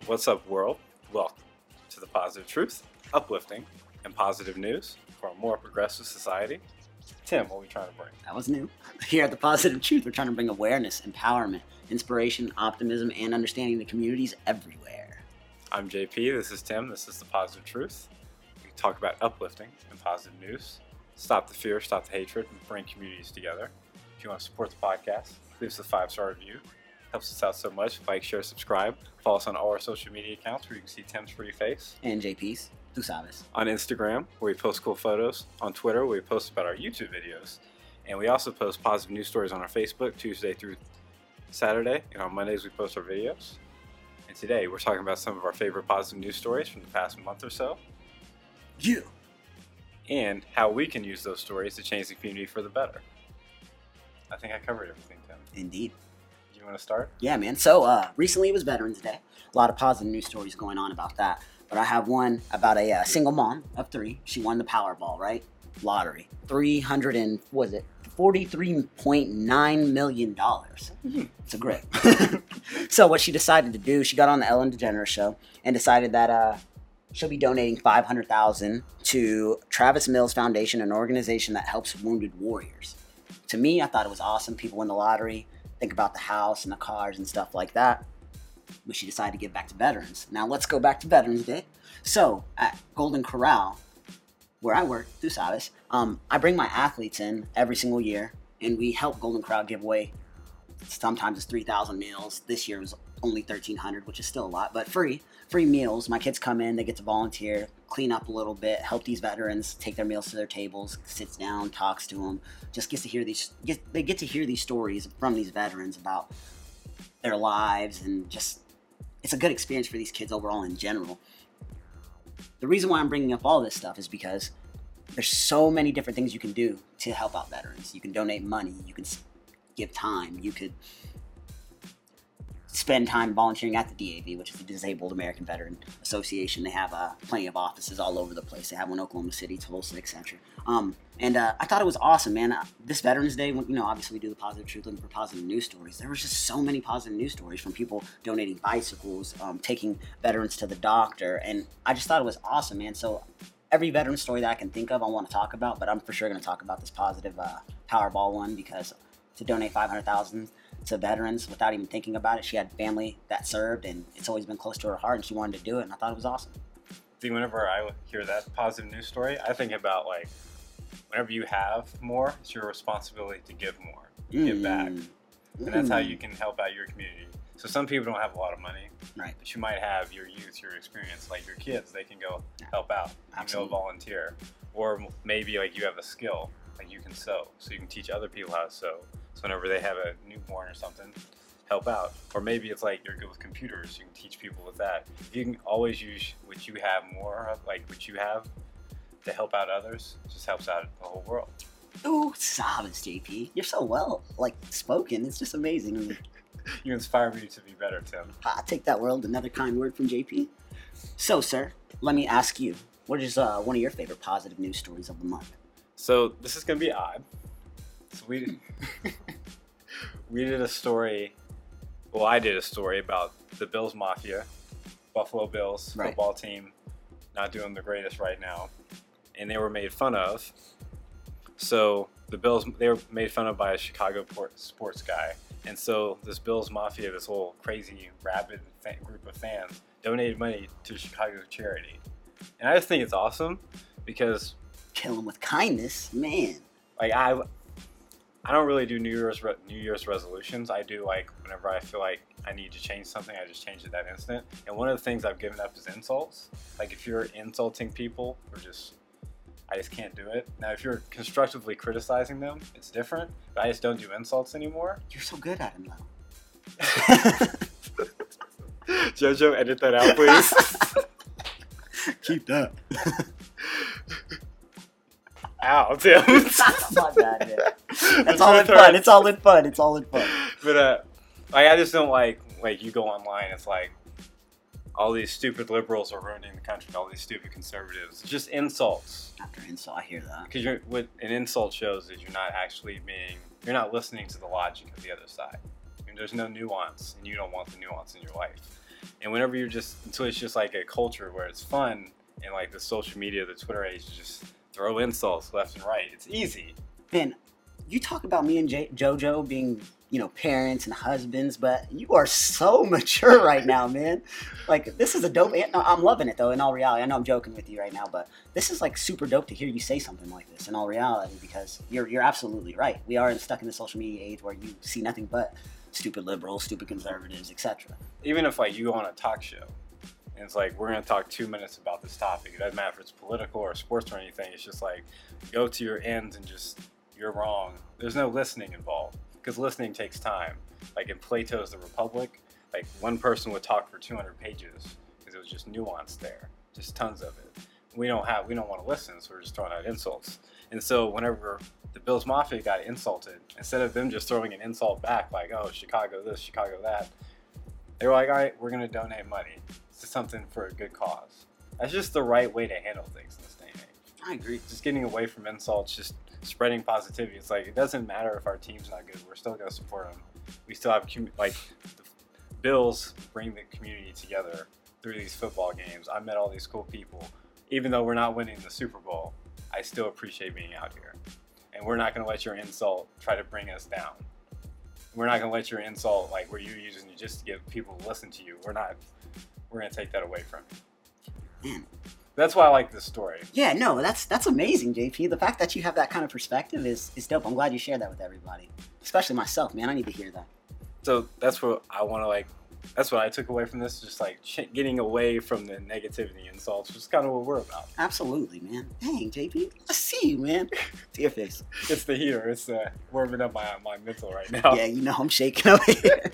What's up, world? Welcome to the Positive Truth, uplifting, and positive news for a more progressive society. Tim, what are we trying to bring? That was new. Here at the Positive Truth, we're trying to bring awareness, empowerment, inspiration, optimism, and understanding to communities everywhere. I'm JP, this is Tim, this is the Positive Truth. We talk about uplifting and positive news, stop the fear, stop the hatred, and bring communities together. If you want to support the podcast, leave us a 5-star review. Helps us out so much. Like, share, subscribe. Follow us on all our social media accounts where you can see Tim's pretty face. And JP's. Tu sabes. On Instagram, where we post cool photos. On Twitter, where we post about our YouTube videos. And we also post positive news stories on our Facebook, Tuesday through Saturday. And on Mondays, we post our videos. And today, we're talking about some of our favorite positive news stories from the past month or so. You. And how we can use those stories to change the community for the better. I think I covered everything, Tim. Indeed. You want to start? Yeah, man. So, recently it was Veterans Day. A lot of positive news stories going on about that. But I have one about a single mom of 3. She won the Powerball, right? Lottery. $43.9 million. It's a grip. So what she decided to do, she got on the Ellen DeGeneres show and decided that she'll be donating $500,000 to Travis Mills Foundation, an organization that helps wounded warriors. To me, I thought it was awesome. People win the lottery, think about the house and the cars and stuff like that. But she decided to give back to veterans. Now let's go back to Veterans Day. So at Golden Corral, where I work, tu sabes, I bring my athletes in every single year, and we help Golden Corral give away. Sometimes it's 3,000 meals. This year was only 1,300, which is still a lot, but free meals. My kids come in, they get to volunteer, clean up a little bit, help these veterans take their meals to their tables, sits down, talks to them, just gets to hear they get to hear these stories from these veterans about their lives, and just it's a good experience for these kids overall in general. The reason why I'm bringing up all this stuff is because there's so many different things you can do to help out veterans. You can donate money, you can give time, you could spend time volunteering at the DAV, which is the Disabled American Veteran Association. They have plenty of offices all over the place. They have one in Oklahoma City, Tulsa, etc. I thought it was awesome, man. This Veterans Day, obviously we do the Positive Truth, looking for positive news stories. There was just so many positive news stories from people donating bicycles, taking veterans to the doctor, and I just thought it was awesome, man. So every veteran story that I can think of, I want to talk about, but I'm for sure going to talk about this positive Powerball one, because to donate $500,000 to veterans without even thinking about it. She had family that served, and it's always been close to her heart, and she wanted to do it, and I thought it was awesome. See, whenever I hear that positive news story, I think about, like, whenever you have more, it's your responsibility to give more, give back. And that's how you can help out your community. So some people don't have a lot of money, right? But you might have your youth, your experience, like your kids, they can go help out, Absolutely. Go volunteer. Or maybe, like, you have a skill, like you can sew, so you can teach other people how to sew. So whenever they have a newborn or something, help out. Or maybe it's like you're good with computers, you can teach people with that. If you can always use what you have more of, like what you have, to help out others, it just helps out the whole world. Ooh, sabes, JP. You're so well, spoken. It's just amazing. You inspire me to be better, Tim. I take that world, another kind word from JP. So, sir, let me ask you, what is one of your favorite positive news stories of the month? So this is going to be odd. So we did a story, I did a story about the Bills Mafia, Buffalo Bills football team, not doing the greatest right now, and they were made fun of. So the Bills, they were made fun of by a Chicago sports guy, and so this Bills Mafia, this whole crazy rabid group of fans, donated money to Chicago charity, and I just think it's awesome because kill them with kindness, man. Like I don't really do New Year's resolutions. I do, like, whenever I feel like I need to change something, I just change it that instant. And one of the things I've given up is insults. Like, if you're insulting people, I just can't do it. Now, if you're constructively criticizing them, it's different. But I just don't do insults anymore. You're so good at them, though. Jojo, edit that out, please. Keep that. Ow, Tim. My bad, man. It's all in fun. It's all in fun. It's all in fun. But I just don't like you go online. It's like all these stupid liberals are ruining the country. All these stupid conservatives. It's just insults. After insult, I hear that. Because what an insult shows is you're not listening to the logic of the other side. There's no nuance, and you don't want the nuance in your life. And whenever until it's just like a culture where it's fun, and like the social media, the Twitter age, just throw insults left and right. It's easy. Man, you talk about me and JoJo being, parents and husbands, but you are so mature right now, man. Like, this is a dope. No, I'm loving it, though, in all reality. I know I'm joking with you right now, but this is, like, super dope to hear you say something like this in all reality, because you're absolutely right. We are stuck in the social media age where you see nothing but stupid liberals, stupid conservatives, etc. Even if, like, you go on a talk show, and it's like, we're going to talk 2 minutes about this topic. It doesn't matter if it's political or sports or anything. It's just like, go to your ends and just, you're wrong. There's no listening involved, because listening takes time. Like in Plato's The Republic, like one person would talk for 200 pages because it was just nuance there, just tons of it. We don't want to listen, so we're just throwing out insults. And so whenever the Bills Mafia got insulted, instead of them just throwing an insult back like, oh, Chicago this, Chicago that, they were like, all right, we're going to donate money to something for a good cause. That's just the right way to handle things in this day and age. I agree. Just getting away from insults, just spreading positivity. It's like, it doesn't matter if our team's not good. We're still going to support them. We still have, the Bills bring the community together through these football games. I met all these cool people. Even though we're not winning the Super Bowl, I still appreciate being out here. And we're not going to let your insult try to bring us down. We're not going to let your insult, like where you're using it just to get people to listen to you. We're going to take that away from you. Man. That's why I like this story. Yeah, no, that's amazing, JP. The fact that you have that kind of perspective is dope. I'm glad you shared that with everybody, especially myself, man. I need to hear that. So that's what I want to that's what I took away from this, just like getting away from the negativity insults, which is kind of what we're about. Absolutely, man. Dang, JP, I see you, man. To your face. It's the heater. It's warming up my mental right now. Yeah, I'm shaking over here.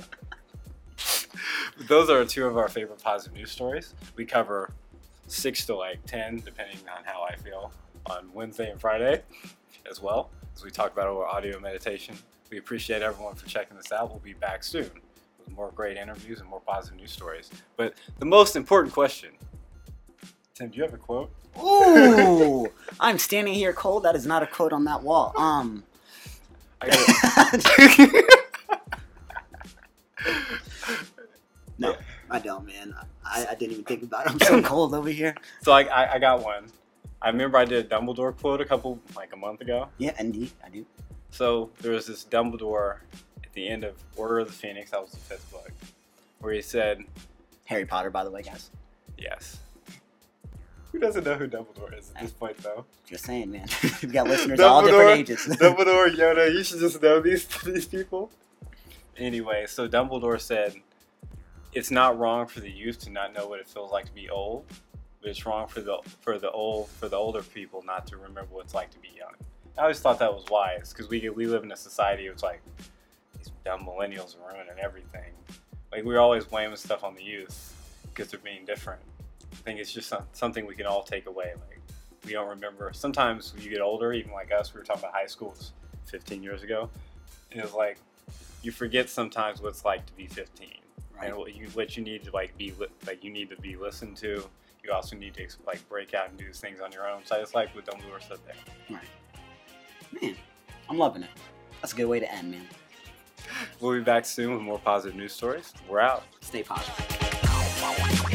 Those are two of our favorite positive news stories. We cover 6 to 10, depending on how I feel, on Wednesday and Friday as well, as we talk about our audio meditation. We appreciate everyone for checking this out. We'll be back soon with more great interviews and more positive news stories. But the most important question, Tim, do you have a quote? Ooh, I'm standing here cold. That is not a quote on that wall. I got it. No, I don't, man. I didn't even think about it. I'm so cold over here. So I got one. I remember I did a Dumbledore quote a month ago. Yeah, indeed, I do. So there was this Dumbledore at the end of Order of the Phoenix, that was the 5th book, where he said... Harry Potter, by the way, guys. Yes. Who doesn't know who Dumbledore is at this point, though? Just saying, man. We've got listeners of all different ages. Dumbledore, Yoda, you should just know these people. Anyway, so Dumbledore said, it's not wrong for the youth to not know what it feels like to be old, but it's wrong for the older people not to remember what it's like to be young. I always thought that was wise, because we live in a society where it's like, these dumb millennials are ruining everything. Like, we're always blaming stuff on the youth because they're being different. I think it's just something we can all take away. Like, we don't remember. Sometimes when you get older, even like us, we were talking about high school 15 years ago, and it was like, you forget sometimes what it's like to be 15. Right. And what you need to you need to be listened to. You also need to break out and do things on your own. So I just like what Dumbledore said there. Right. Man, I'm loving it. That's a good way to end, man. We'll be back soon with more positive news stories. We're out. Stay positive.